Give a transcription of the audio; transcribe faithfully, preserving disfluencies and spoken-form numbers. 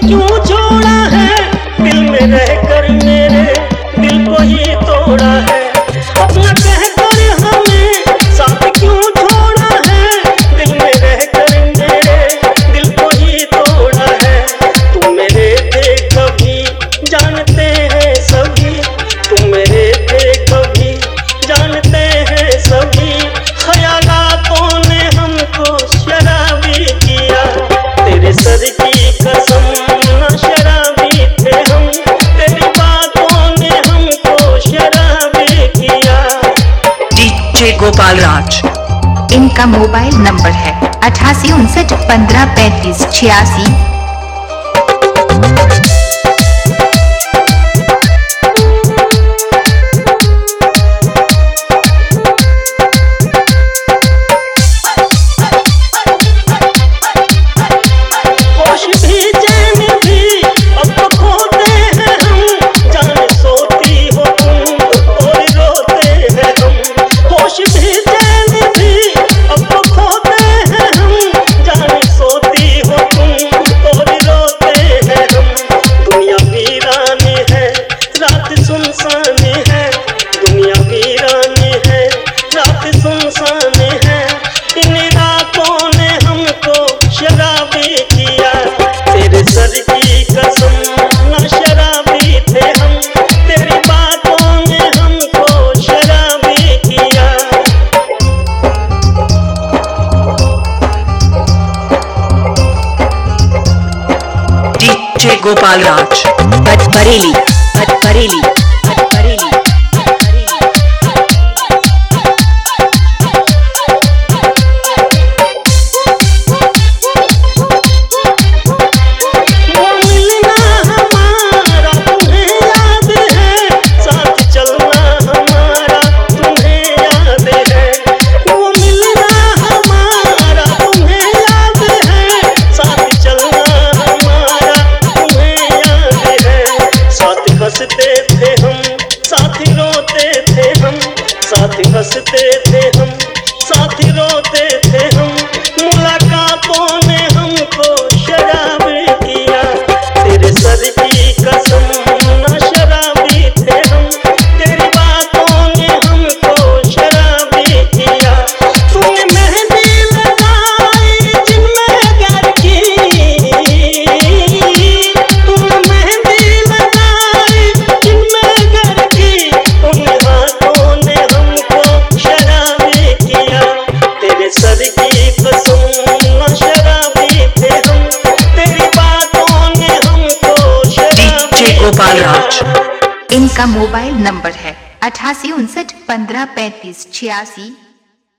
क्यों छोड़ा है, दिल में रहकर मेरे दिल को ही तोड़ा है। अपना कहकर हमें साथ क्यों छोड़ा है, दिल में रहकर मेरे दिल को ही तोड़ा है। तुम मेरे थे कभी जानते हैं सभी, तुम मेरे थे कभी जानते हैं सभी। ख्यालातों ने हमको शराबी किया, तेरे सर की कसम न शराबी थे हम, तेरी बातों ने हमको शराबी किया। डीजे गोपाल राज, इनका मोबाइल नंबर है अठासी उनसठ पंद्रह पैंतीस छियासी। डीजे गोपाल राज, बरेली बरेली बरेली। हंसते थे हम साथ ही रोते थे हम, साथ ही हंसते थे हम साथ ही रोते थे हम। मुलाकातों ने हमको शराबी किया, तेरे सर की कसम न शराबी थे हम, तेरी बातों ने हमको शराबी किया। तूने मेहंदी लगाई जिनमें घर की, तूने मेहंदी सर की कसम न शराबी थे हम, तेरी बातों ने हमको शराबी। डीजे गोपाल राज, इनका मोबाइल नंबर है अठासी उनसठ पंद्रह पैंतीस छियासी।